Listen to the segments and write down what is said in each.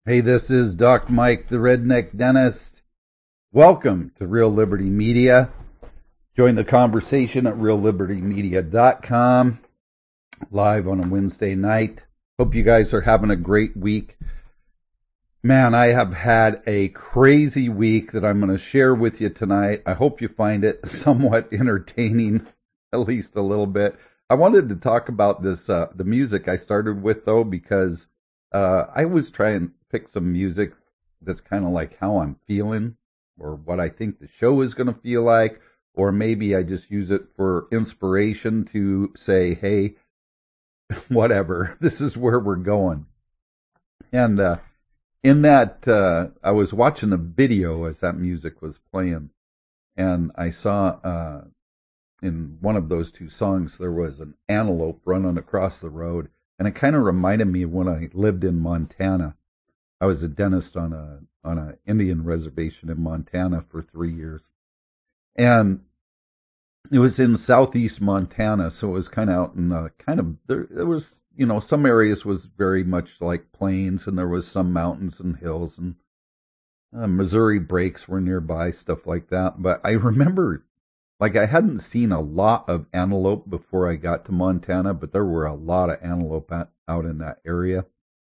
Hey, this is Doc Mike, the Redneck Dentist. Welcome to Real Liberty Media. Join the conversation at reallibertymedia.com, live on a Wednesday night. Hope you guys are having a great week. Man, I have had a crazy week that I'm going to share with you tonight. I hope you find it somewhat entertaining, at least a little bit. I wanted to talk about this, the music I started with, though, because I was trying to pick some music that's kind of like how I'm feeling or what I think the show is going to feel like, or maybe I just use it for inspiration to say, hey, whatever, this is where we're going. And in that, I was watching a video as that music was playing, and I saw in one of those two songs there was an antelope running across the road, and it kind of reminded me of when I lived in Montana. I was a dentist on a Indian reservation in Montana for 3 years, and it was in southeast Montana, so it was kind of out in there was, some areas was very much like plains, and there was some mountains and hills, and Missouri breaks were nearby, stuff like that. But I remember, like, I hadn't seen a lot of antelope before I got to Montana, but there were a lot of antelope out in that area.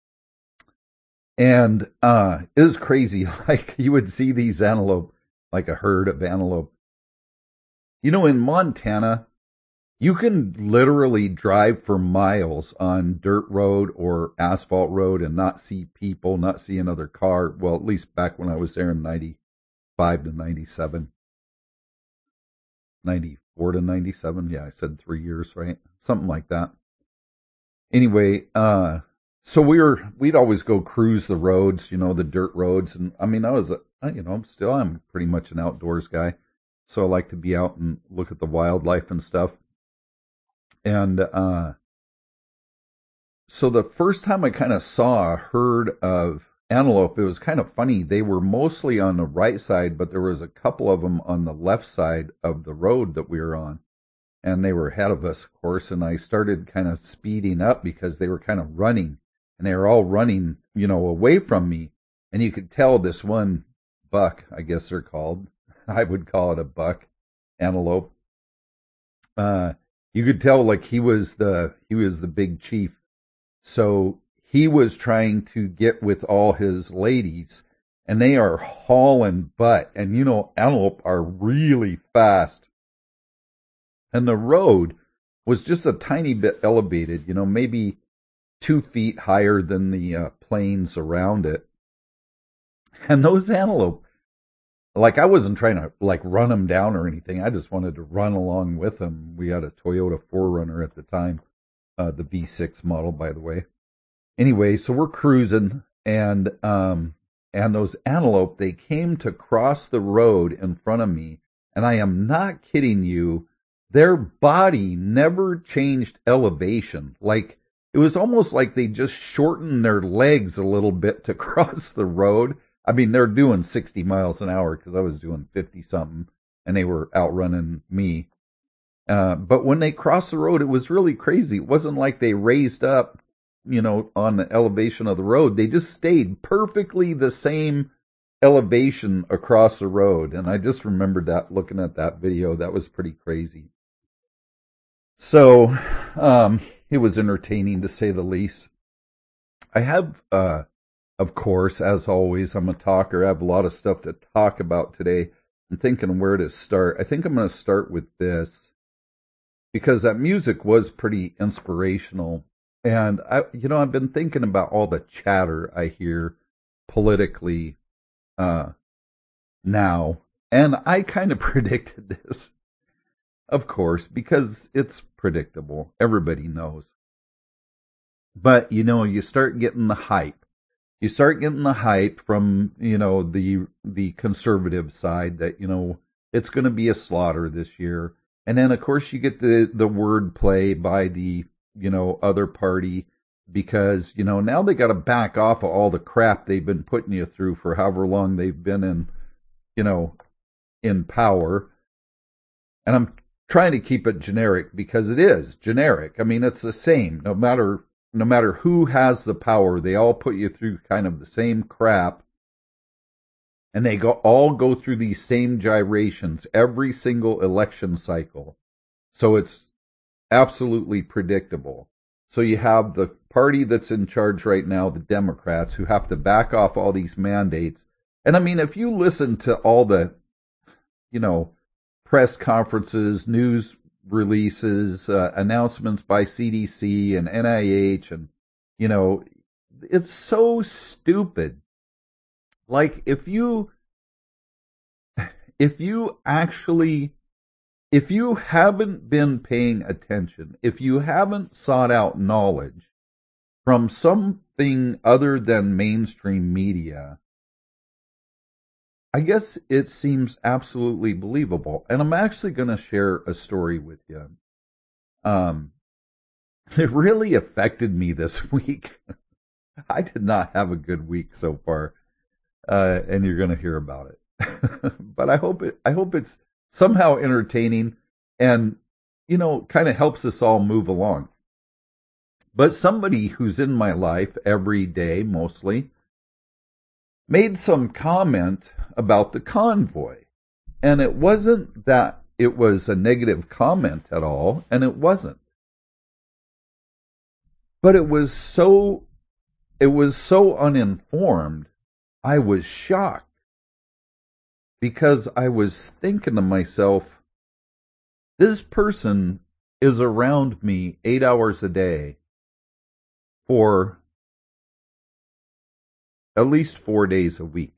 And it was crazy. Like, you would see these antelope, like a herd of antelope. In Montana, you can literally drive for miles on dirt road or asphalt road and not see people, not see another car. Well, at least back when I was there in 95 to 97. 94 to 97. Yeah, I said 3 years, right? Something like that. Anyway, so we'd always go cruise the roads, the dirt roads. And I mean, I'm pretty much an outdoors guy. So I like to be out and look at the wildlife and stuff. And so the first time I kind of saw a herd of antelope, it was kind of funny. They were mostly on the right side, but there was a couple of them on the left side of the road that we were on. And they were ahead of us, of course, and I started kind of speeding up because they were kind of running. And they were all running, away from me. And you could tell this one buck, I guess they're called, I would call it a buck, antelope. You could tell like he was the big chief. So he was trying to get with all his ladies, and they are hauling butt. And antelope are really fast. And the road was just a tiny bit elevated, maybe 2 feet higher than the plains around it. And those antelope, like, I wasn't trying to like run them down or anything. I just wanted to run along with them. We had a Toyota 4Runner at the time, the V6 model, by the way. Anyway, so we're cruising, and those antelope, they came to cross the road in front of me, and I am not kidding you. Their body never changed elevation. Like, it was almost like they just shortened their legs a little bit to cross the road. I mean, they're doing 60 miles an hour because I was doing 50-something, and they were outrunning me. But when they crossed the road, it was really crazy. It wasn't like they raised up, on the elevation of the road. They just stayed perfectly the same elevation across the road. And I just remembered that looking at that video. That was pretty crazy. So it was entertaining, to say the least. I have, of course, as always, I'm a talker. I have a lot of stuff to talk about today. I'm thinking where to start. I think I'm going to start with this, because that music was pretty inspirational. And I've been thinking about all the chatter I hear politically now, and I kind of predicted this, of course, because it's predictable. Everybody knows. But, you start getting the hype. You start getting the hype from, the conservative side that, it's going to be a slaughter this year. And then, of course, you get the word play by the, other party, because, now they got to back off of all the crap they've been putting you through for however long they've been in power. And I'm trying to keep it generic because it is generic. I mean, it's the same, no matter no matter who has the power, they all put you through kind of the same crap, and they all go through these same gyrations every single election cycle. So it's absolutely predictable. So you have the party that's in charge right now, the Democrats, who have to back off all these mandates. And I mean, if you listen to all the, press conferences, news releases, announcements by CDC and NIH, and, it's so stupid. Like, if you haven't been paying attention, if you haven't sought out knowledge from something other than mainstream media, I guess it seems absolutely believable. And I'm actually going to share a story with you. It really affected me this week. I did not have a good week so far, and you're going to hear about it. But I hope it's somehow entertaining and, kind of helps us all move along. But somebody who's in my life every day, mostly, made some comment about the convoy. And it wasn't that it was a negative comment at all, and it wasn't. But it was so uninformed, I was shocked. Because I was thinking to myself, this person is around me 8 hours a day for at least 4 days a week.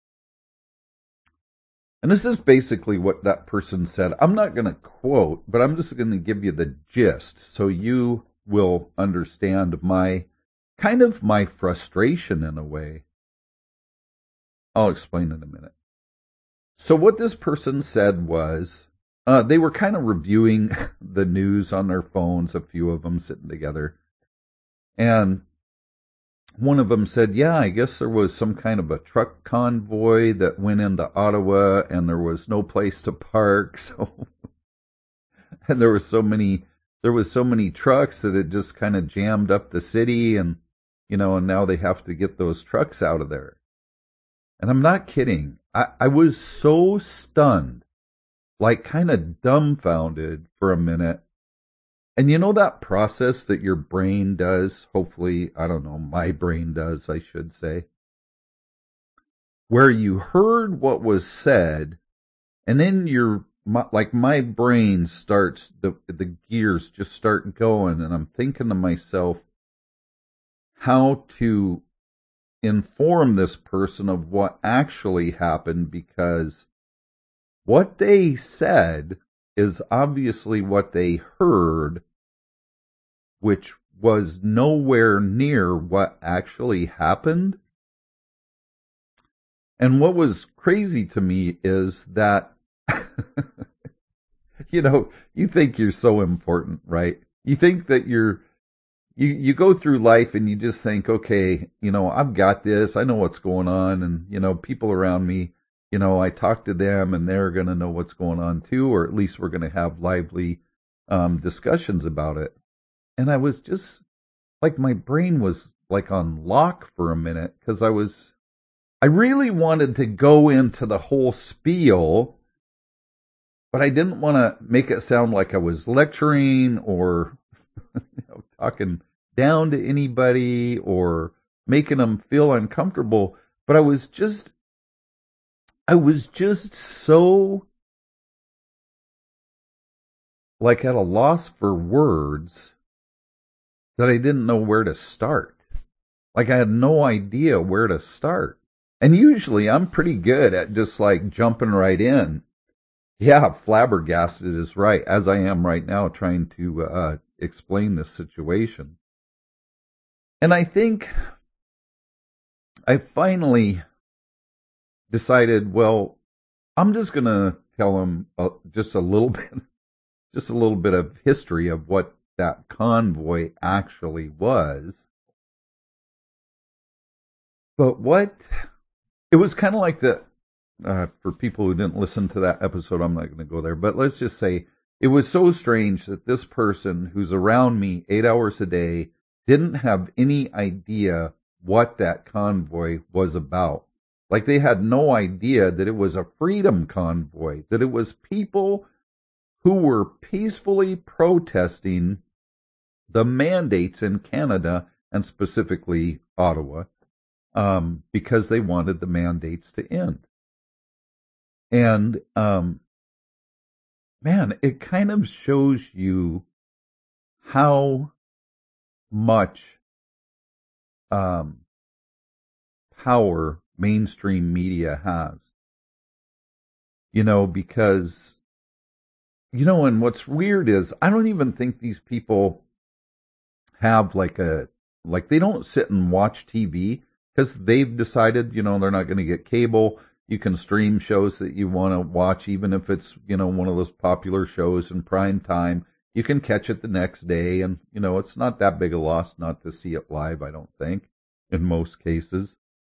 And this is basically what that person said. I'm not going to quote, but I'm just going to give you the gist so you will understand my frustration in a way. I'll explain in a minute. So what this person said was, they were kind of reviewing the news on their phones, a few of them sitting together. And one of them said, yeah, I guess there was some kind of a truck convoy that went into Ottawa and there was no place to park. So, and there was so many trucks that it just kind of jammed up the city, and, and now they have to get those trucks out of there. And I'm not kidding. I was so stunned, like kind of dumbfounded for a minute. And that process that your brain does, hopefully, I don't know, my brain does, I should say, where you heard what was said, and then my brain starts, the gears just start going, and I'm thinking to myself how to inform this person of what actually happened, because what they said is obviously what they heard, which was nowhere near what actually happened. And what was crazy to me is that, you think you're so important, right? You think that you go through life and you just think, okay, I've got this, I know what's going on, and, people around me, I talk to them and they're going to know what's going on too, or at least we're going to have lively discussions about it. And I was just, like, my brain was like on lock for a minute, because I really wanted to go into the whole spiel, but I didn't want to make it sound like I was lecturing or talking down to anybody or making them feel uncomfortable. But I was just so, like, at a loss for words that I didn't know where to start. Like, I had no idea where to start. And usually I'm pretty good at just, like, jumping right in. Yeah, flabbergasted is right, as I am right now trying to explain this situation. And I think I finally decided, well, I'm just going to tell him just a little bit of history of what that convoy actually was. But it was kind of like for people who didn't listen to that episode, I'm not going to go there, but let's just say it was so strange that this person who's around me 8 hours a day didn't have any idea what that convoy was about. Like they had no idea that it was a freedom convoy, that it was people who were peacefully protesting the mandates in Canada and specifically Ottawa, because they wanted the mandates to end. And, man, it kind of shows you how much power mainstream media has. Because, and what's weird is I don't even think these people have they don't sit and watch TV because they've decided, they're not going to get cable. You can stream shows that you want to watch, even if it's, one of those popular shows in prime time. You can catch it the next day, and, it's not that big a loss not to see it live, I don't think, in most cases.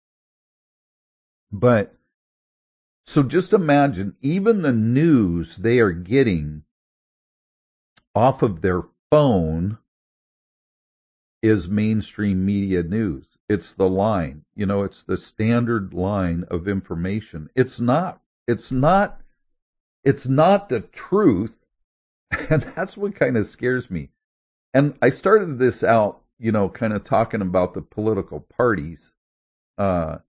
But, so just imagine, even the news they are getting off of their phone is mainstream media news. It's the line, it's the standard line of information. It's not the truth, and that's what kind of scares me. And I started this out, kind of talking about the political parties, and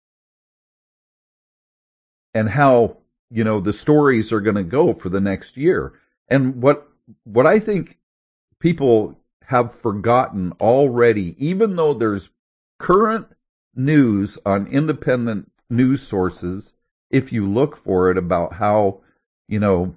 how, the stories are going to go for the next year. And what I think people have forgotten already, even though there's current news on independent news sources, if you look for it, about how, the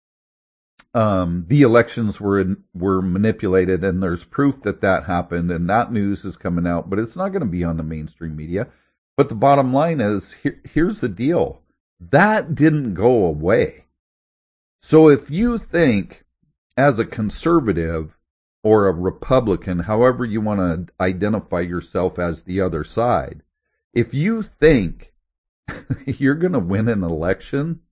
elections were manipulated, and there's proof that happened, and that news is coming out, but it's not going to be on the mainstream media. But the bottom line is, here's the deal. That didn't go away. So if you think, as a conservative or a Republican, however you want to identify yourself as the other side, if you think you're going to win an election,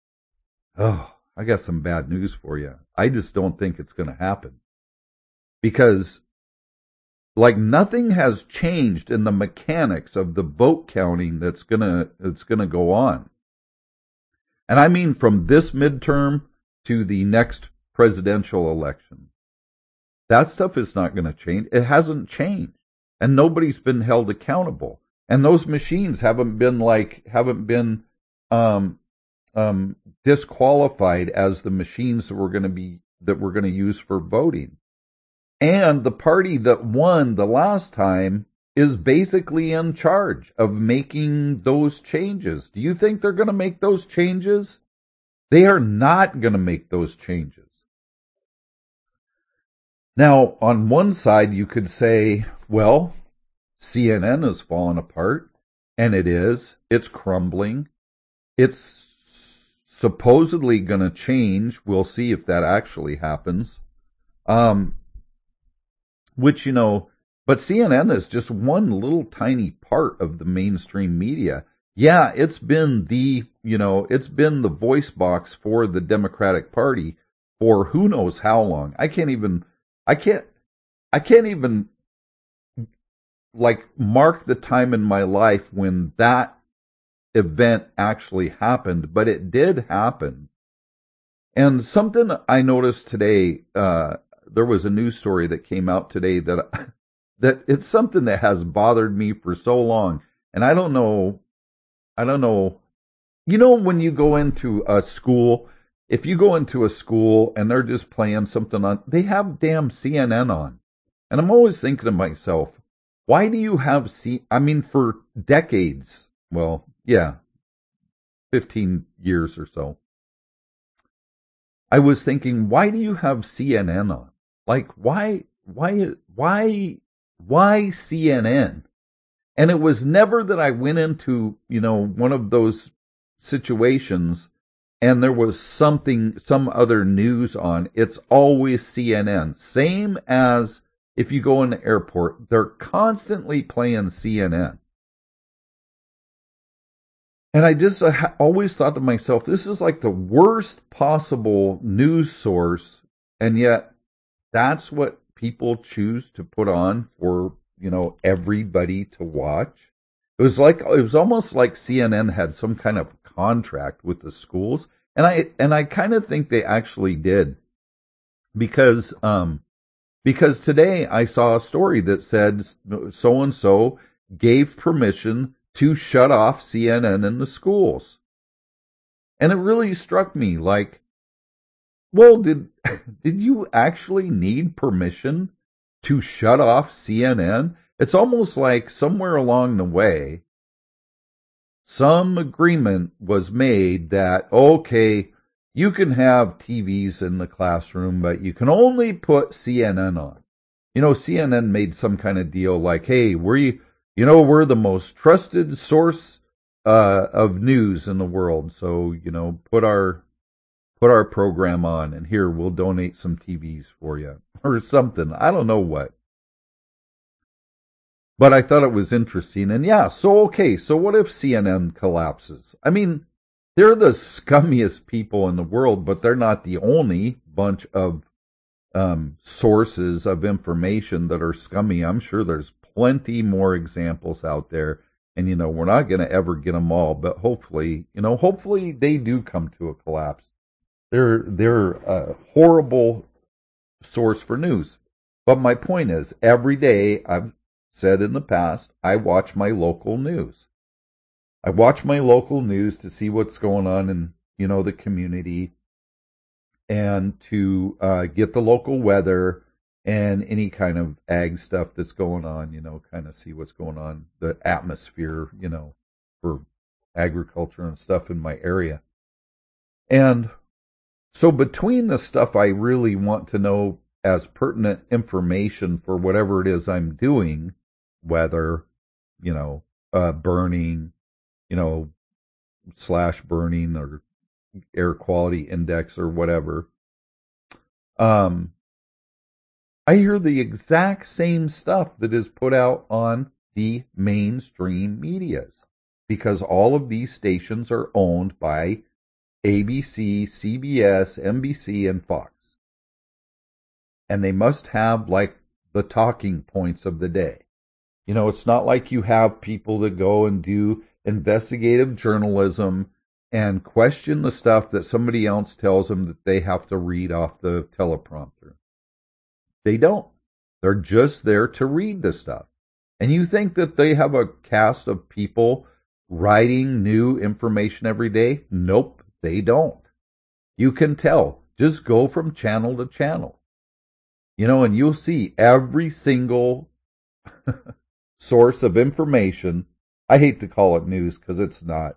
I got some bad news for you. I just don't think it's going to happen. Because, nothing has changed in the mechanics of the vote counting that's going to go on. And I mean from this midterm to the next presidential election. That stuff is not going to change. It hasn't changed. And nobody's been held accountable. And those machines haven't been disqualified as the machines that we're going to use for voting. And the party that won the last time is basically in charge of making those changes. Do you think they're going to make those changes? They are not going to make those changes. Now, on one side, you could say, well, CNN has fallen apart, and it is. It's crumbling. It's supposedly going to change. We'll see if that actually happens. But CNN is just one little tiny part of the mainstream media. Yeah, it's been the voice box for the Democratic Party for who knows how long. I can't even mark the time in my life when that event actually happened, but it did happen. And something I noticed today, there was a news story that came out today that it's something that has bothered me for so long. And I don't know, when you go into a school, if you go into a school and they're just playing something on, they have damn CNN on. And I'm always thinking to myself, why do you have for decades, 15 years or so, I was thinking, why do you have CNN on? Why CNN? And it was never that I went into, one of those situations and there was some other news on. It's always CNN. Same as if you go in the airport, they're constantly playing CNN. And I just always thought to myself, this is like the worst possible news source, and yet that's what people choose to put on for, everybody to watch. It was almost like CNN had some kind of contract with the schools, and I kind of think they actually did, because today I saw a story that said so and so gave permission to shut off CNN in the schools. And it really struck me like, well, did you actually need permission to shut off CNN? It's almost like somewhere along the way, some agreement was made that, okay, you can have TVs in the classroom, but you can only put CNN on. CNN made some kind of deal like, hey, we're the most trusted source of news in the world, so put our program on, and here we'll donate some TVs for you or something. I don't know what, but I thought it was interesting. And yeah, so what if CNN collapses? I mean, they're the scummiest people in the world, but they're not the only bunch of sources of information that are scummy. I'm sure there's plenty more examples out there, and we're not going to ever get them all, but hopefully they do come to a collapse. They're a horrible source for news. But my point is, every day, I've said in the past, I watch my local news. I watch my local news to see what's going on in the community, and to get the local weather and any kind of ag stuff that's going on, kind of see what's going on, the atmosphere, for agriculture and stuff in my area. And so between the stuff I really want to know as pertinent information for whatever it is I'm doing, weather, burning, / burning, or air quality index or whatever, I hear the exact same stuff that is put out on the mainstream medias, because all of these stations are owned by ABC, CBS, NBC, and Fox. And they must have like the talking points of the day. It's not like you have people that go and do investigative journalism and question the stuff that somebody else tells them that they have to read off the teleprompter. They don't. They're just there to read the stuff. And you think that they have a cast of people writing new information every day? Nope, they don't. You can tell. Just go from channel to channel. And you'll see every single source of information. I hate to call it news because it's not.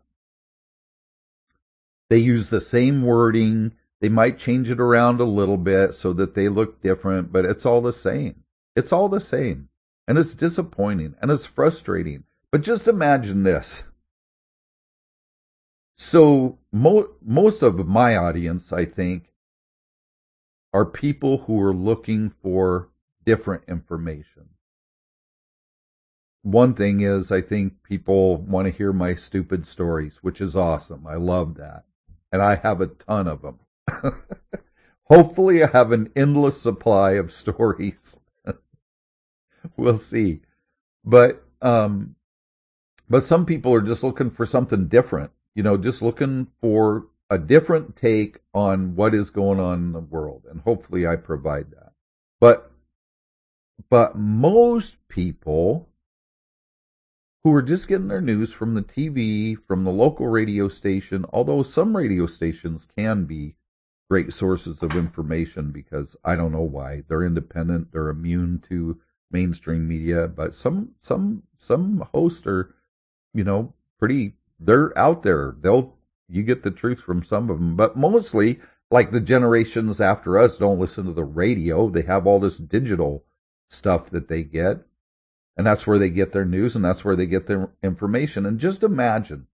They use the same wording. They might change it around a little bit so that they look different, but it's all the same. It's all the same. And it's disappointing and it's frustrating. But just imagine this. So most of my audience, I think, are people who are looking for different information. One thing is, I think people want to hear my stupid stories, which is awesome. I love that. And I have a ton of them. Hopefully I have an endless supply of stories. We'll see. But some people are just looking for something different. Just looking for a different take on what is going on in the world. And hopefully I provide that. But most people who are just getting their news from the TV, from the local radio station, although some radio stations can be great sources of information because I don't know why. They're independent, they're immune to mainstream media, but some hosts are, they're out there. You get the truth from some of them, but mostly, like the generations after us, don't listen to the radio. They have all this digital stuff that they get. And that's where they get their news, and that's where they get their information. And just imagine,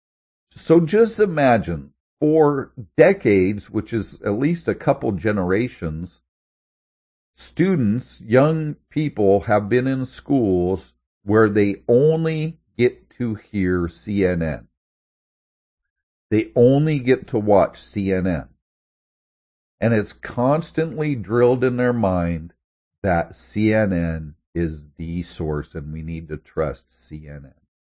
for decades, which is at least a couple generations, students, young people have been in schools where they only get to hear CNN. They only get to watch CNN. And it's constantly drilled in their mind that CNN is the source and we need to trust CNN.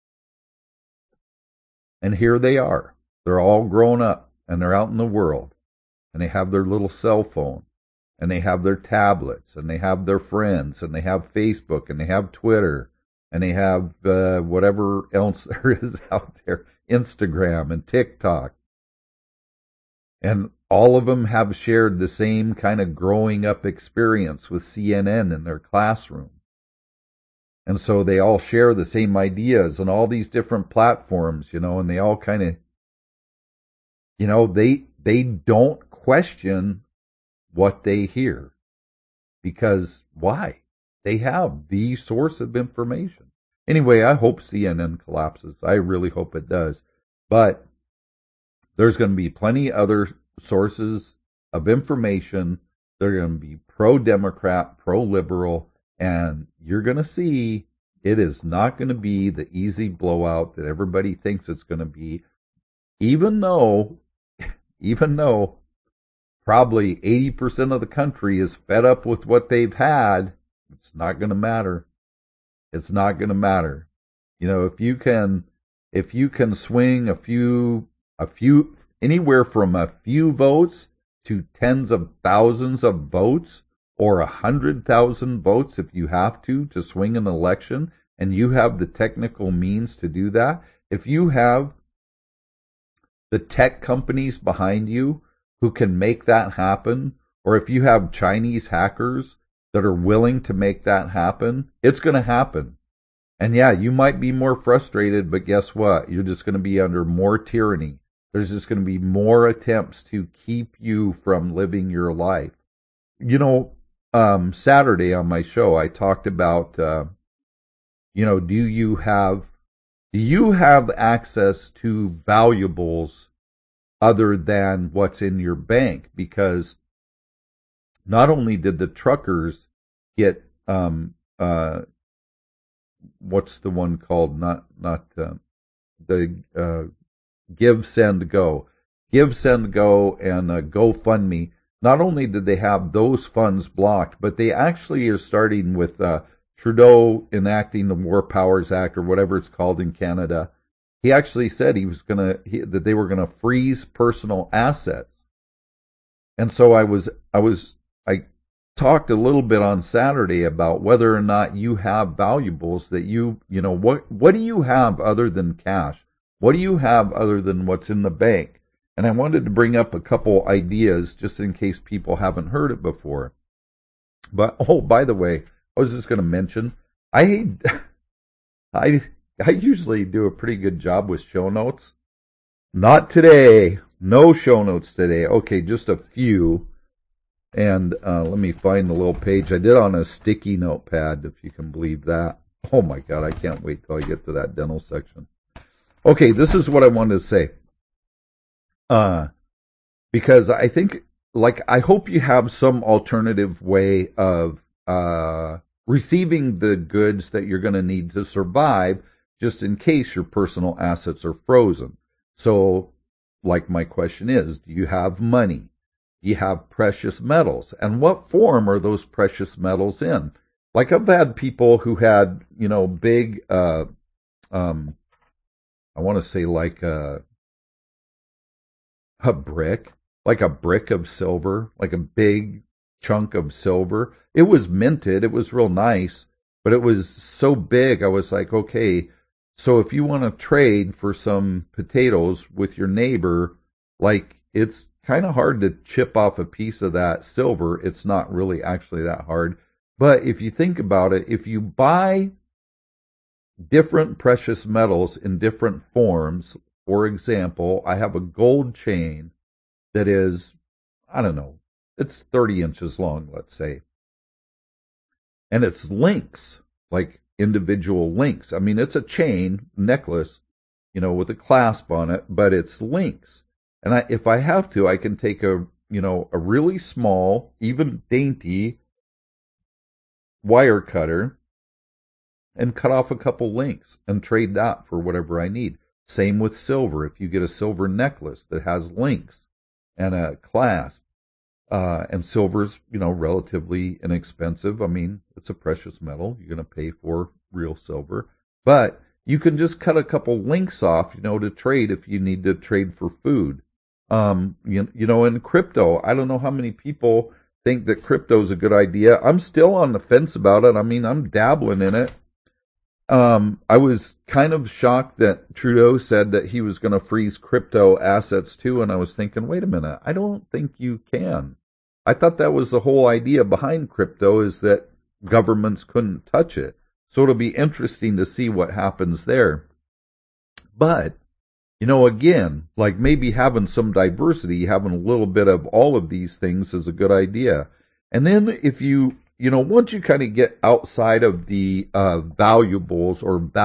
And here they are. They're all grown up and they're out in the world and they have their little cell phone and they have their tablets and they have their friends and they have Facebook and they have Twitter and they have whatever else there is out there, Instagram and TikTok. And all of them have shared the same kind of growing up experience with CNN in their classroom. And so they all share the same ideas on all these different platforms, and they all kind of, they don't question what they hear. Because why? They have the source of information. Anyway, I hope CNN collapses. I really hope it does. But there's going to be plenty other sources of information. They're going to be pro-Democrat, pro-liberal, and you're going to see it is not going to be the easy blowout that everybody thinks it's going to be, even though probably 80% of the country is fed up with what they've had. It's not going to matter. It's not going to matter. If you can swing a few anywhere from a few votes to tens of thousands of votes, or 100,000 votes if you have to swing an election, and you have the technical means to do that, if you have the tech companies behind you who can make that happen, or if you have Chinese hackers that are willing to make that happen, it's going to happen. And yeah, you might be more frustrated, but guess what? You're just going to be under more tyranny. There's just going to be more attempts to keep you from living your life. Saturday on my show, I talked about, do you have access to valuables other than what's in your bank? Because not only did the truckers get, what's the one called? Give, Send, Go. Give, Send, Go and GoFundMe. Not only did they have those funds blocked, but they actually are starting with Trudeau enacting the War Powers Act, or whatever it's called in Canada. He actually said that they were gonna freeze personal assets. And so I talked a little bit on Saturday about whether or not you have valuables that what do you have other than cash? What do you have other than what's in the bank? And I wanted to bring up a couple ideas just in case people haven't heard it before. But, by the way, I was just going to mention, I usually do a pretty good job with show notes. Not today. No show notes today. Okay, just a few. And let me find the little page. I did on a sticky notepad, if you can believe that. Oh my God, I can't wait till I get to that dental section. Okay, this is what I wanted to say. Because I think, I hope you have some alternative way of receiving the goods that you're going to need to survive, just in case your personal assets are frozen. So, my question is, do you have money? Do you have precious metals? And what form are those precious metals in? I've had people who had, big, I want to say a brick of silver, a big chunk of silver. It was minted. It was real nice, but it was so big. I was like, okay, so if you want to trade for some potatoes with your neighbor, it's kind of hard to chip off a piece of that silver. It's not really actually that hard. But if you think about it, if you buy different precious metals in different forms, for example, I have a gold chain that is, I don't know, it's 30 inches long, let's say. And it's links, individual links. I mean, it's a chain, necklace, with a clasp on it, but it's links. And if I have to, I can take a really small, even dainty wire cutter and cut off a couple links and trade that for whatever I need. Same with silver. If you get a silver necklace that has links and a clasp, And silver's, relatively inexpensive. I mean, it's a precious metal. You're going to pay for real silver. But you can just cut a couple links off, to trade if you need to trade for food. In crypto, I don't know how many people think that crypto is a good idea. I'm still on the fence about it. I mean, I'm dabbling in it. I was kind of shocked that Trudeau said that he was going to freeze crypto assets too, and I was thinking, wait a minute, I don't think you can. I thought that was the whole idea behind crypto, is that governments couldn't touch it. So it'll be interesting to see what happens there. But, again, like maybe having some diversity, having a little bit of all of these things is a good idea. And then if once you kind of get outside of the valuables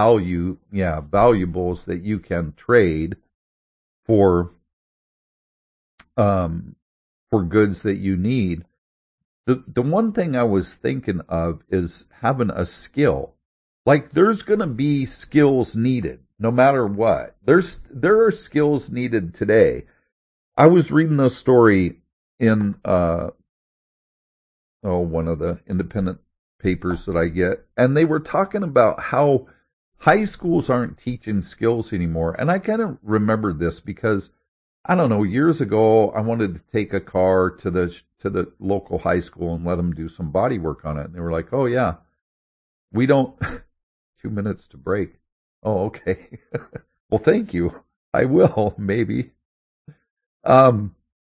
that you can trade for goods that you need, the one thing I was thinking of is having a skill. Like there's going to be skills needed no matter what. There are skills needed today. I was reading a story in one of the independent papers that I get, and they were talking about how high schools aren't teaching skills anymore. And I kind of remember this because, I don't know, years ago I wanted to take a car to the local high school and let them do some body work on it. And they were like, oh yeah, we don't 2 minutes to break. Oh, okay. Well, thank you. I will, maybe. What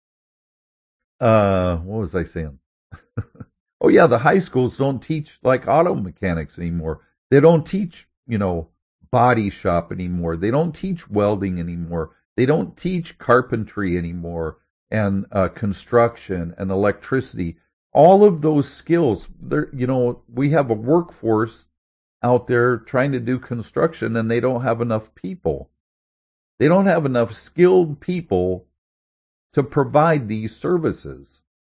was I saying? Oh yeah, the high schools don't teach like auto mechanics anymore. They don't teach, body shop anymore. They don't teach welding anymore. They don't teach carpentry anymore, and construction and electricity. All of those skills, we have a workforce out there trying to do construction, and they don't have enough people. They don't have enough skilled people to provide these services.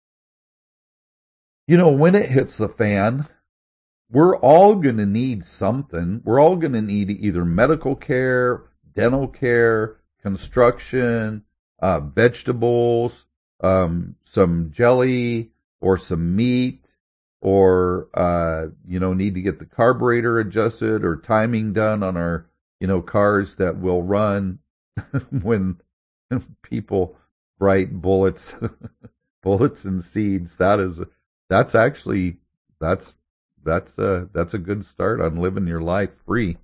When it hits the fan, we're all going to need something. We're all going to need either medical care, dental care, construction, vegetables, some jelly, or some meat, or, need to get the carburetor adjusted or timing done on our, cars that will run when people write bullets and seeds. That's a good start on living your life free.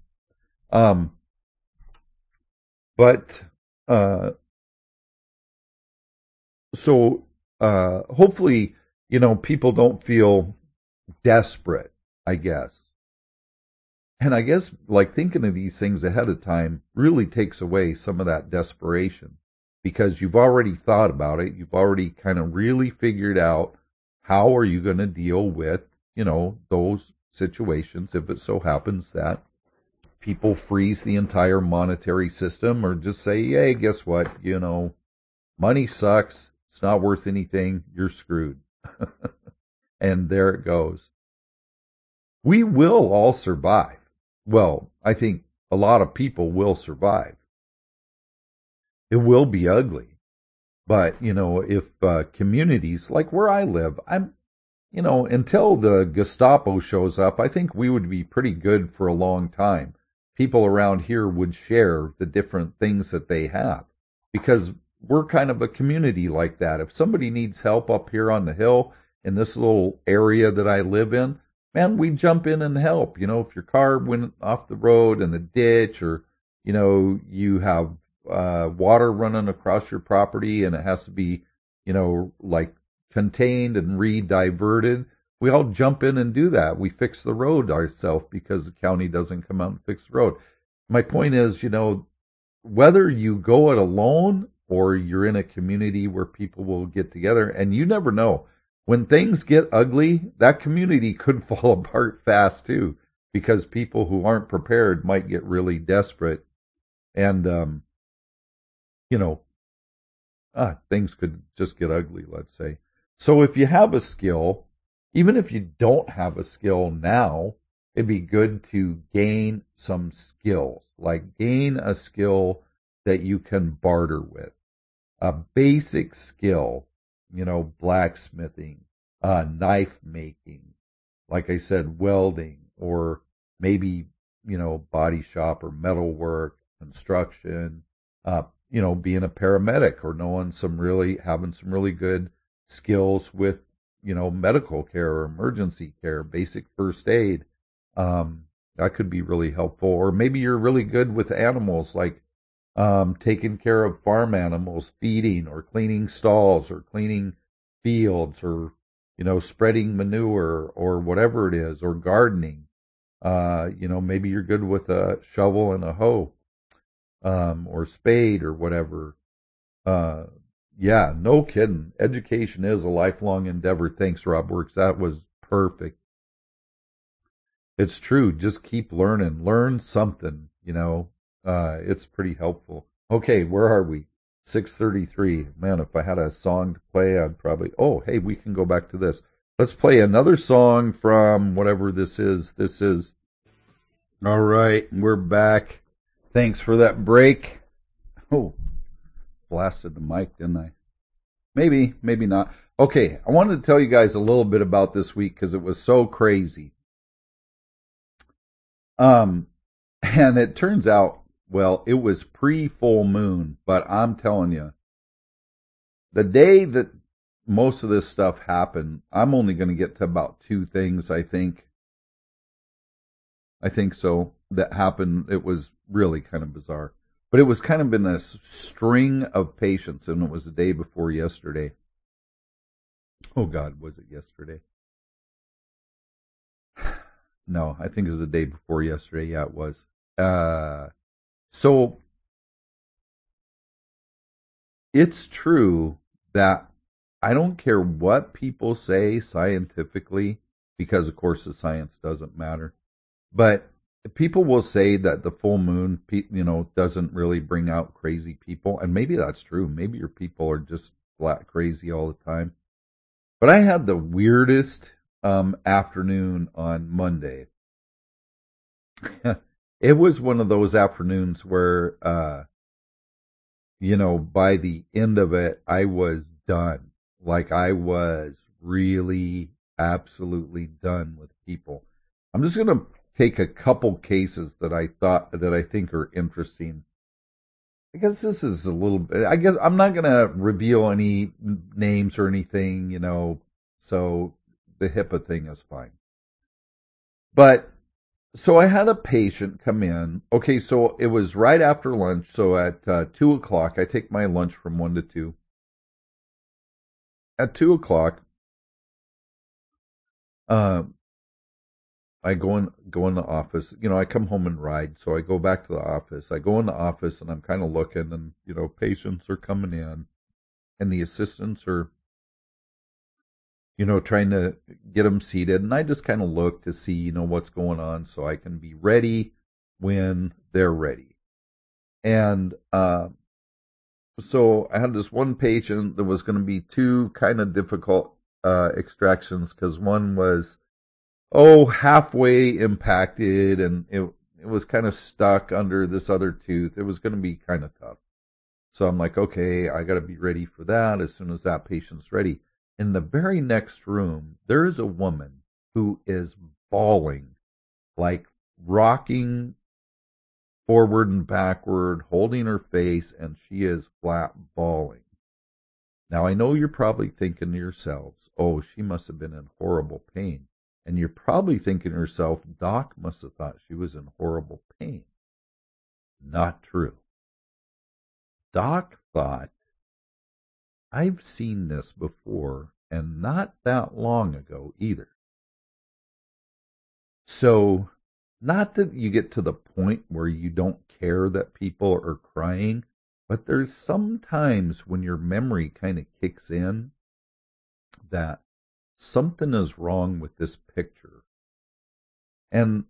Hopefully, people don't feel desperate, I guess. And I guess, like, thinking of these things ahead of time really takes away some of that desperation, because you've already thought about it. You've already kind of really figured out how are you going to deal with, those situations if it so happens that people freeze the entire monetary system, or just say, hey, guess what, money sucks. It's not worth anything. You're screwed. And there it goes. We will all survive. Well, I think a lot of people will survive. It will be ugly. But, if communities, like where I live, until the Gestapo shows up, I think we would be pretty good for a long time. People around here would share the different things that they have, because we're kind of a community like that. If somebody needs help up here on the hill in this little area that I live in, man, we jump in and help. If your car went off the road in a ditch, or, you have water running across your property and it has to be, like contained and re-diverted, we all jump in and do that. We fix the road ourselves because the county doesn't come out and fix the road. My point is, whether you go it alone or you're in a community where people will get together, and you never know. When things get ugly, that community could fall apart fast too, because people who aren't prepared might get really desperate, and things could just get ugly, let's say. So if you have a skill, even if you don't have a skill now, it'd be good to gain some skills, like gain a skill that you can barter with, a basic skill blacksmithing, knife making, like I said, welding, or maybe, body shop or metal work, construction, being a paramedic or having some really good skills with, medical care or emergency care, basic first aid. That could be really helpful. Or maybe you're really good with animals, like taking care of farm animals, feeding or cleaning stalls or cleaning fields or, spreading manure or whatever it is, or gardening. Maybe you're good with a shovel and a hoe, or spade or whatever. Yeah, no kidding. Education is a lifelong endeavor. Thanks, Rob Works. That was perfect. It's true. Just keep learning. Learn something, it's pretty helpful. Okay, where are we? 6:33. Man, if I had a song to play, I'd probably... Oh, hey, we can go back to this. Let's play another song from whatever this is. This is... All right, we're back. Thanks for that break. Oh, blasted the mic, didn't I? Maybe, maybe not. Okay, I wanted to tell you guys a little bit about this week because it was so crazy. And it turns out, well, it was pre-full moon, but I'm telling you, the day that most of this stuff happened, I'm only going to get to about two things, I think. I think so, that happened. It was really kind of bizarre. But it was kind of in a string of patients, and it was the day before yesterday. Oh, God, was it yesterday? No, I think it was the day before yesterday. Yeah, it was. So it's true that I don't care what people say scientifically, because, of course, the science doesn't matter. But people will say that the full moon, doesn't really bring out crazy people. And maybe that's true. Maybe your people are just flat crazy all the time. But I had the weirdest afternoon on Monday. It was one of those afternoons where, by the end of it, I was done. Like, I was really absolutely done with people. I'm just going to take a couple cases that I think are interesting. I guess this is a little bit, I guess I'm not going to reveal any names or anything, so the HIPAA thing is fine. But, so I had a patient come in. Okay, so it was right after lunch, so at 2 o'clock, I take my lunch from 1 to 2. At 2 o'clock, I go in the office. I come home and ride, so I go back to the office. I go in the office, and I'm kind of looking, and, patients are coming in, and the assistants are, trying to get them seated. And I just kind of look to see, what's going on so I can be ready when they're ready. And so I had this one patient that was going to be two kind of difficult extractions, because one was, halfway impacted, and it was kind of stuck under this other tooth. It was going to be kind of tough. So I'm like, okay, I got to be ready for that as soon as that patient's ready. In the very next room, there is a woman who is bawling, like rocking forward and backward, holding her face, and she is flat bawling. Now, I know you're probably thinking to yourselves, oh, she must have been in horrible pain. And you're probably thinking to yourself, Doc must have thought she was in horrible pain. Not true. Doc thought, I've seen this before, and not that long ago either. So, not that you get to the point where you don't care that people are crying, but there's some times when your memory kind of kicks in that something is wrong with this picture. And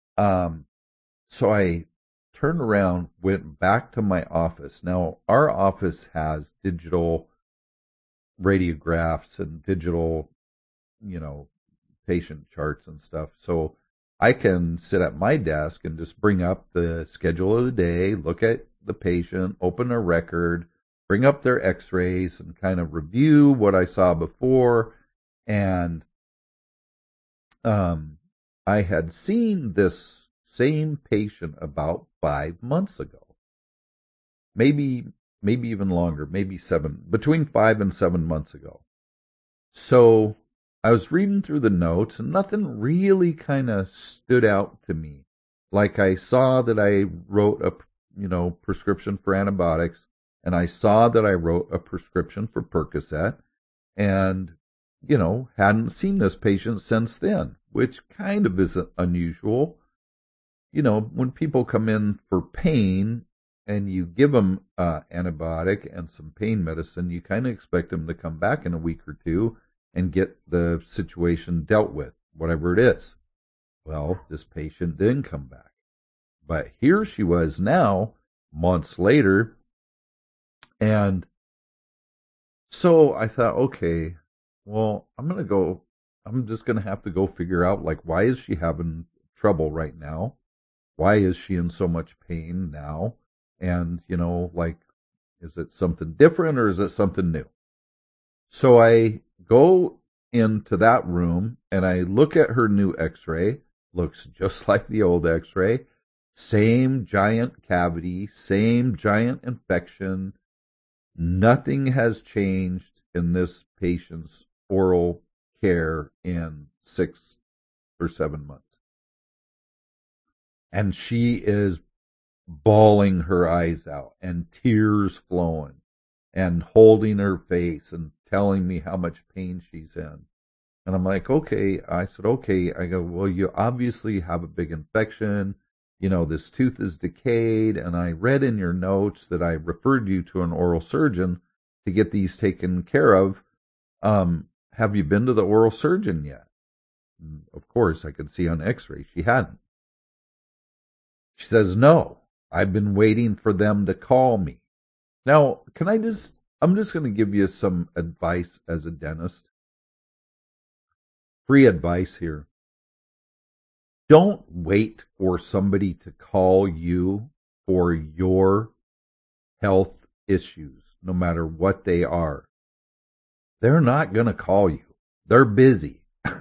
so I turned around, went back to my office. Now, our office has digital radiographs and digital, patient charts and stuff. So I can sit at my desk and just bring up the schedule of the day, look at the patient, open a record, bring up their x-rays and kind of review what I saw before. And I had seen this same patient about 5 months ago. Maybe even longer, maybe between 5 and 7 months ago. So I was reading through the notes and nothing really kind of stood out to me. Like I saw that I wrote a, prescription for antibiotics, and I saw that I wrote a prescription for Percocet, and, hadn't seen this patient since then, which kind of is unusual. When people come in for pain and you give them antibiotic and some pain medicine, you kind of expect them to come back in a week or two and get the situation dealt with, whatever it is. Well, this patient didn't come back. But here she was now, months later, and so I thought, okay, well, I'm just going to have to go figure out, why is she having trouble right now? Why is she in so much pain now? And, is it something different or is it something new? So I go into that room and I look at her new x-ray. Looks just like the old x-ray. Same giant cavity, same giant infection. Nothing has changed in this patient's oral care in 6 or 7 months. And she is bawling her eyes out and tears flowing and holding her face and telling me how much pain she's in. And I'm like, okay. I said, okay. I go, well, you obviously have a big infection. This tooth is decayed, and I read in your notes that I referred you to an oral surgeon to get these taken care of. Have you been to the oral surgeon yet? And of course, I could see on x-ray she hadn't. She says, no, I've been waiting for them to call me. Now, I'm just going to give you some advice as a dentist. Free advice here. Don't wait for somebody to call you for your health issues, no matter what they are. They're not going to call you. They're busy.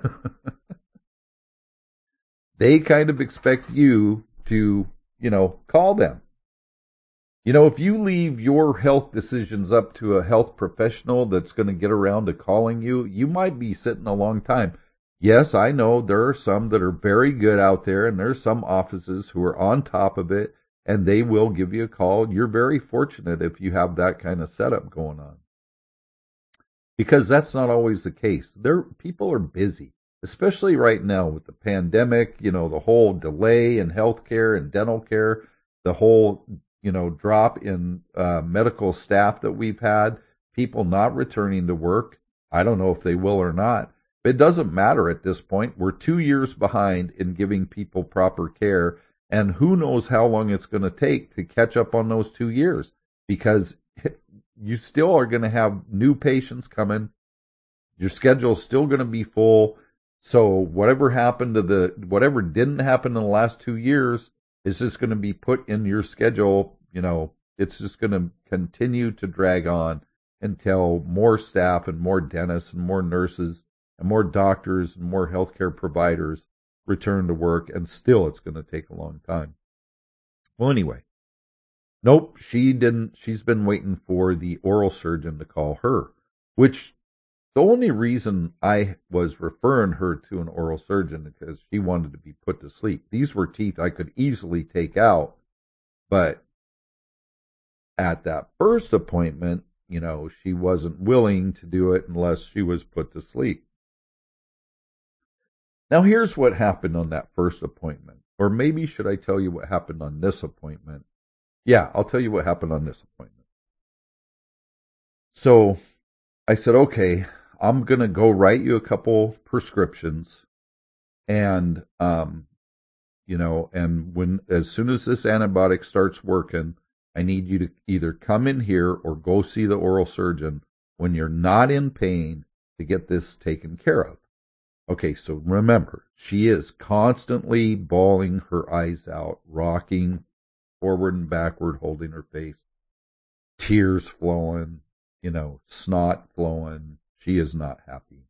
They kind of expect you to, call them. If you leave your health decisions up to a health professional that's going to get around to calling you, you might be sitting a long time. Yes, I know there are some that are very good out there, and there's some offices who are on top of it, and they will give you a call. You're very fortunate if you have that kind of setup going on. Because that's not always the case. People are busy, especially right now with the pandemic, the whole delay in healthcare and dental care, the whole, drop in medical staff that we've had, people not returning to work. I don't know if they will or not. It doesn't matter at this point. We're 2 years behind in giving people proper care, and who knows how long it's going to take to catch up on those 2 years, because you still are going to have new patients coming. Your schedule's still going to be full. So whatever didn't happen in the last 2 years is just going to be put in your schedule. It's just going to continue to drag on until more staff and more dentists and more nurses and more doctors and more healthcare providers return to work, and still it's going to take a long time. Well, anyway, nope, she didn't. She's been waiting for the oral surgeon to call her, which the only reason I was referring her to an oral surgeon is because she wanted to be put to sleep. These were teeth I could easily take out, but at that first appointment, she wasn't willing to do it unless she was put to sleep. Now, here's what happened on that first appointment. Or maybe should I tell you what happened on this appointment? Yeah, I'll tell you what happened on this appointment. So I said, okay, I'm going to go write you a couple prescriptions. And, and as soon as this antibiotic starts working, I need you to either come in here or go see the oral surgeon when you're not in pain to get this taken care of. Okay, so remember, she is constantly bawling her eyes out, rocking forward and backward, holding her face, tears flowing, snot flowing. She is not happy.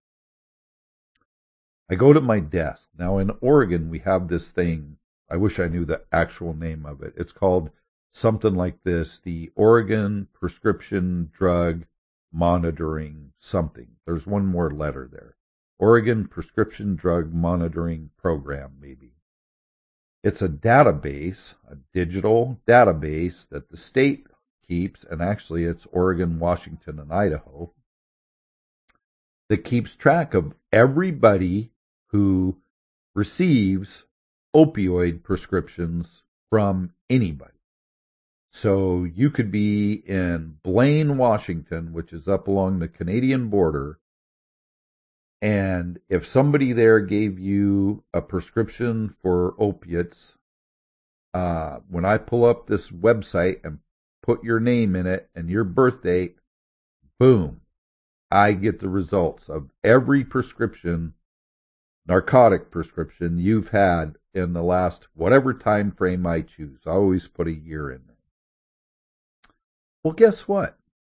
I go to my desk. Now in Oregon, we have this thing. I wish I knew the actual name of it. It's called something like this, the Oregon Prescription Drug Monitoring something. There's one more letter there. Oregon Prescription Drug Monitoring Program, maybe. It's a database, a digital database that the state keeps, and actually it's Oregon, Washington, and Idaho, that keeps track of everybody who receives opioid prescriptions from anybody. So you could be in Blaine, Washington, which is up along the Canadian border, and if somebody there gave you a prescription for opiates, when I pull up this website and put your name in it and your birth date, boom, I get the results of every prescription, narcotic prescription you've had in the last whatever time frame I choose. I always put a year in there. Well, guess what?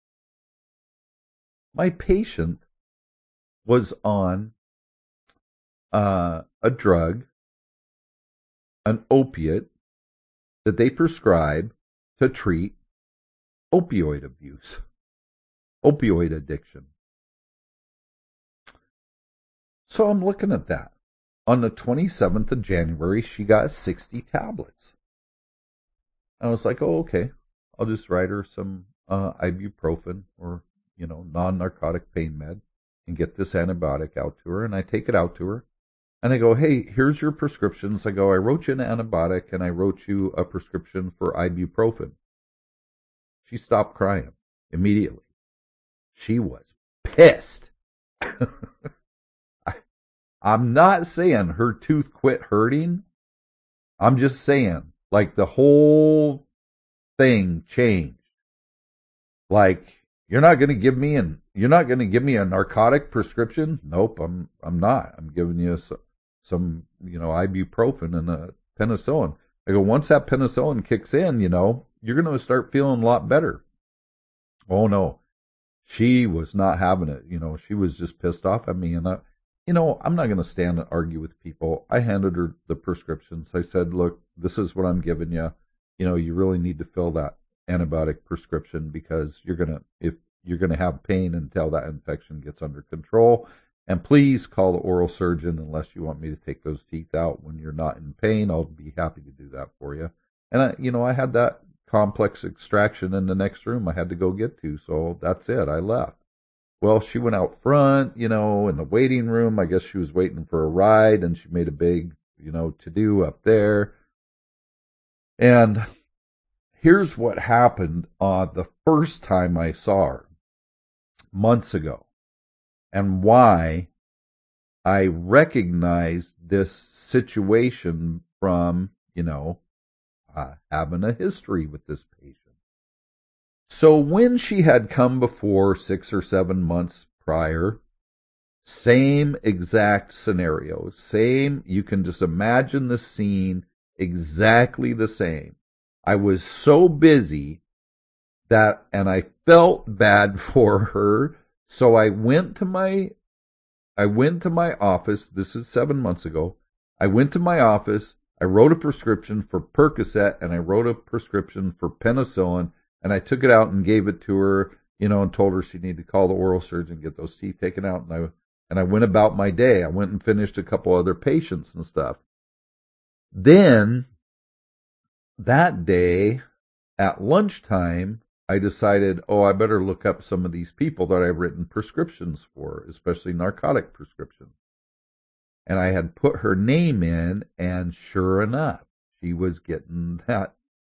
My patient was on a drug, an opiate, that they prescribe to treat opioid abuse, opioid addiction. So I'm looking at that. On the 27th of January, she got 60 tablets. I was like, oh, okay. I'll just write her some ibuprofen or, non-narcotic pain med and get this antibiotic out to her. And I take it out to her. And I go, hey, here's your prescriptions. I go, I wrote you an antibiotic and I wrote you a prescription for ibuprofen. She stopped crying immediately. She was pissed. I'm not saying her tooth quit hurting. I'm just saying, like, the whole thing changed. Like, you're not going to give me a narcotic prescription? Nope, I'm not. I'm giving you some ibuprofen and a penicillin. I go, once that penicillin kicks in, you're going to start feeling a lot better. Oh no, she was not having it. She was just pissed off at me, and I'm not going to stand and argue with people. I handed her the prescriptions. I said, look, this is what I'm giving you. You really need to fill that antibiotic prescription because if you're going to have pain until that infection gets under control. And please call the oral surgeon unless you want me to take those teeth out when you're not in pain. I'll be happy to do that for you. And I had that complex extraction in the next room I had to go get to, so that's it. I left. Well, she went out front, in the waiting room. I guess she was waiting for a ride, and she made a big, to-do up there. And here's what happened the first time I saw her, months ago, and why I recognized this situation from, having a history with this patient. So when she had come before 6 or 7 months prior, same exact scenario, you can just imagine the scene exactly the same. I was so busy and I felt bad for her, so I went to my office. This is 7 months ago. I went to my office. I wrote a prescription for Percocet and I wrote a prescription for penicillin, and I took it out and gave it to her, and told her she needed to call the oral surgeon and get those teeth taken out. And I went about my day. I went and finished a couple other patients and stuff. Then that day at lunchtime, I decided, I better look up some of these people that I've written prescriptions for, especially narcotic prescriptions. And I had put her name in, and sure enough, she was getting that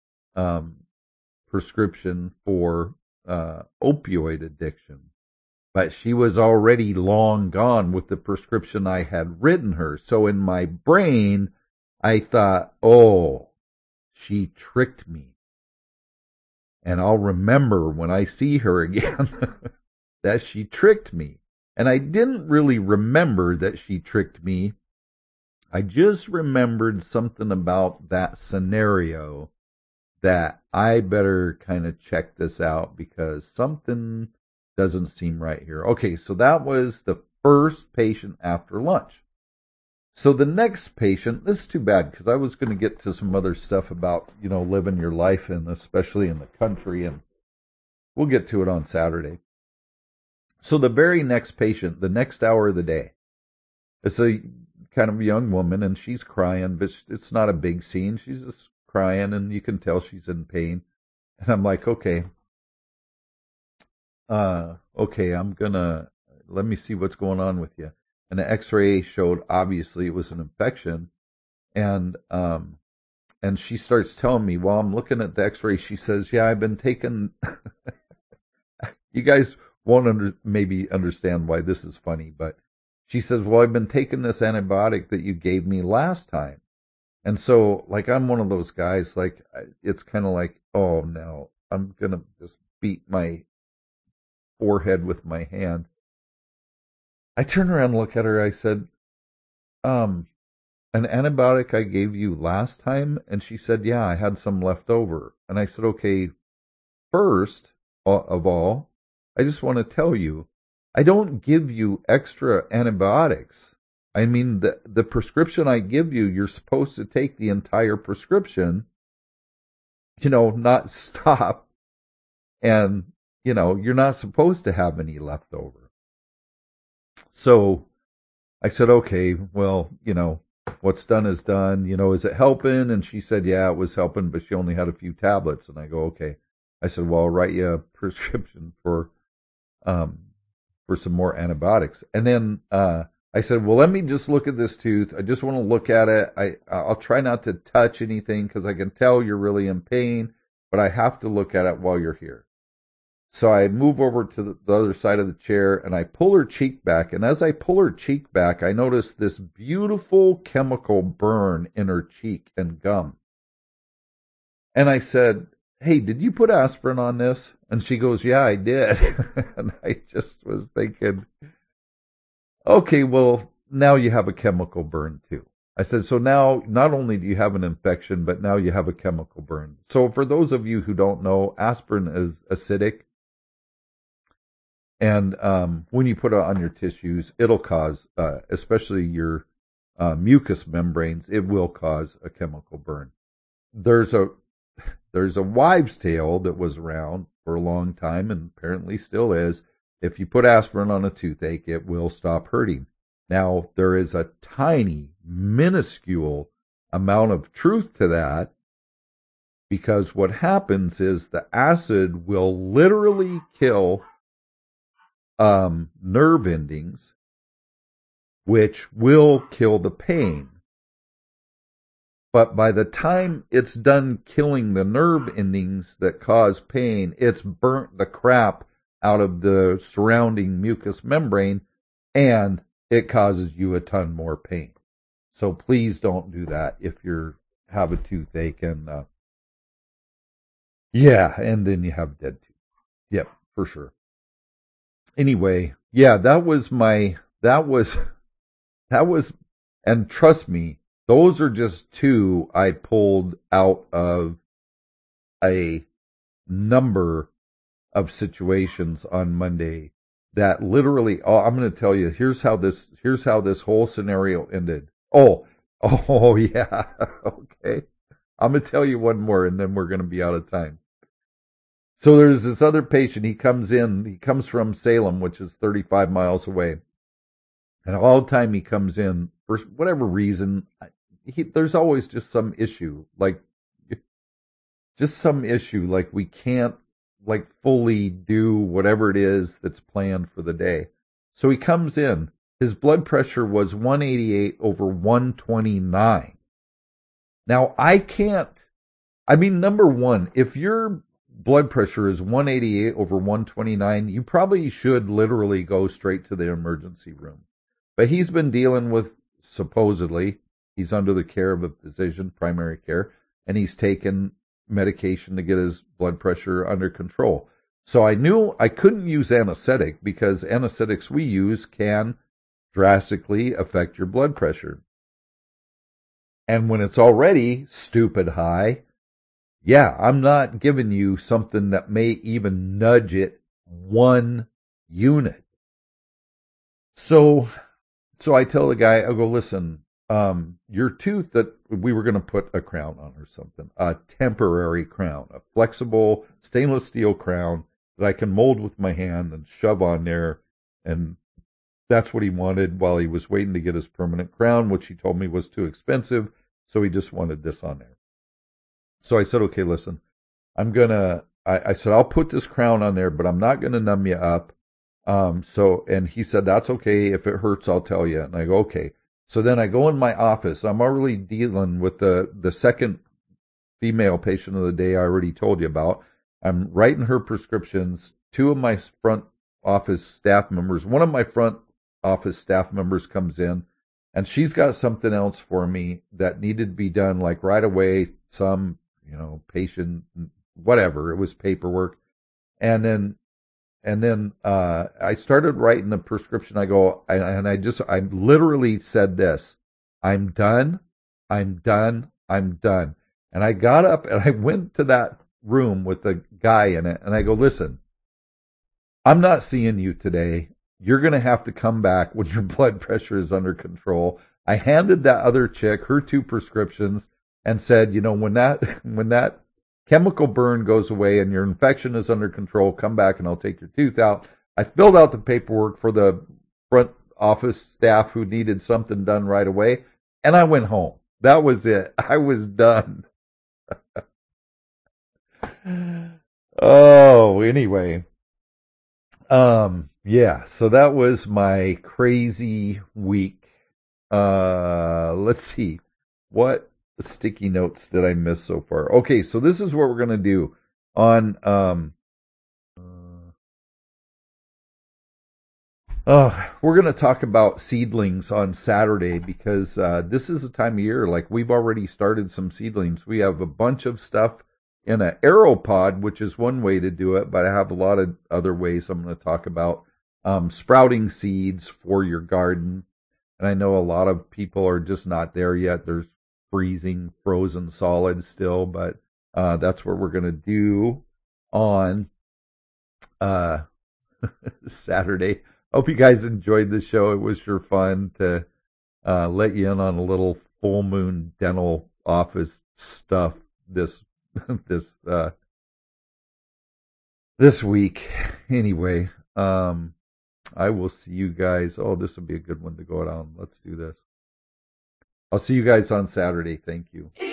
prescription for opioid addiction. But she was already long gone with the prescription I had written her. So in my brain, I thought, she tricked me. And I'll remember when I see her again that she tricked me. And I didn't really remember that she tricked me. I just remembered something about that scenario that I better kind of check this out because something doesn't seem right here. Okay, so that was the first patient after lunch. So the next patient, this is too bad because I was going to get to some other stuff about, living your life and especially in the country, and we'll get to it on Saturday. So the very next patient, the next hour of the day, it's a kind of young woman and she's crying, but it's not a big scene. She's just crying and you can tell she's in pain. And I'm like, okay, let me see what's going on with you. And the x-ray showed obviously it was an infection. And she starts telling me while I'm looking at the x-ray, she says, yeah, I've been taking, you guys won't maybe understand why this is funny, but she says, well, I've been taking this antibiotic that you gave me last time. And so, like, I'm one of those guys, like, it's kind of like, oh, no, I'm going to just beat my forehead with my hand. I turned around and looked at her. I said, an antibiotic I gave you last time? And she said, yeah, I had some left over. And I said, okay, first of all, I just want to tell you, I don't give you extra antibiotics. I mean, the prescription I give you, you're supposed to take the entire prescription, not stop. And, you're not supposed to have any left over. So I said, okay, well, what's done is done. Is it helping? And she said, yeah, it was helping, but she only had a few tablets. And I go, okay. I said, well, I'll write you a prescription for some more antibiotics. And then I said, well, let me just look at this tooth. I just want to look at it. I'll try not to touch anything because I can tell you're really in pain, but I have to look at it while you're here. So I move over to the other side of the chair and I pull her cheek back. And as I pull her cheek back, I notice this beautiful chemical burn in her cheek and gum. And I said, hey, did you put aspirin on this? And she goes, yeah, I did. And I just was thinking, okay, well, now you have a chemical burn too. I said, so now not only do you have an infection, but now you have a chemical burn. So for those of you who don't know, aspirin is acidic. And when you put it on your tissues, it'll cause, especially your mucous membranes, it will cause a chemical burn. There's a wives' tale that was around for a long time and apparently still is. If you put aspirin on a toothache, it will stop hurting. Now, there is a tiny, minuscule amount of truth to that because what happens is the acid will literally kill nerve endings, which will kill the pain. But by the time it's done killing the nerve endings that cause pain, it's burnt the crap out of the surrounding mucous membrane, and it causes you a ton more pain. So please don't do that if you have a toothache and and then you have dead teeth. Yep, for sure. Anyway, that was, and trust me, those are just two I pulled out of a number of situations on Monday that literally, I'm going to tell you, here's how this whole scenario ended. Oh yeah, okay. I'm going to tell you one more and then we're going to be out of time. So there's this other patient, he comes from Salem, which is 35 miles away. And all the time he comes in, for whatever reason, there's always just some issue, like we can't fully do whatever it is that's planned for the day. So he comes in, his blood pressure was 188/129. Now number one, if your blood pressure is 188/129, you probably should literally go straight to the emergency room. But he's been dealing with, supposedly, he's under the care of a physician, primary care, and he's taken medication to get his blood pressure under control. So I knew I couldn't use anesthetic because anesthetics we use can drastically affect your blood pressure. And when it's already stupid high, yeah, I'm not giving you something that may even nudge it 1 unit. So I tell the guy, I go, listen, your tooth that we were going to put a crown on or something, a temporary crown, a flexible stainless steel crown that I can mold with my hand and shove on there. And that's what he wanted while he was waiting to get his permanent crown, which he told me was too expensive. So he just wanted this on there. So I said, okay, listen, I said, I'll put this crown on there, but I'm not going to numb you up. And he said, that's okay. If it hurts, I'll tell you. And I go, okay. So then I go in my office. I'm already dealing with the second female patient of the day I already told you about. I'm writing her prescriptions. Two of my front office staff members, one of my front office staff members comes in, and she's got something else for me that needed to be done like right away. Some, patient, whatever. It was paperwork. And then I started writing the prescription. I literally said this: I'm done, I'm done, I'm done. And I got up and I went to that room with the guy in it, and I go, listen, I'm not seeing you today. You're going to have to come back when your blood pressure is under control. I handed that other chick her 2 prescriptions and said, when that chemical burn goes away and your infection is under control, come back and I'll take your tooth out. I filled out the paperwork for the front office staff who needed something done right away, and I went home. That was it. I was done. Oh, anyway. Yeah, so that was my crazy week. Let's see. What sticky notes did I miss so far? Okay, so this is what we're going to do on we're going to talk about seedlings on Saturday because this is the time of year, like we've already started some seedlings. We have a bunch of stuff in an AeroPod, which is one way to do it, but I have a lot of other ways I'm going to talk about. Sprouting seeds for your garden. And I know a lot of people are just not there yet. There's freezing, frozen solid still, but that's what we're going to do on Saturday. Hope you guys enjoyed the show. It was sure fun to let you in on a little full moon dental office stuff this this week. Anyway, I will see you guys. Oh, this will be a good one to go down. Let's do this. I'll see you guys on Saturday. Thank you.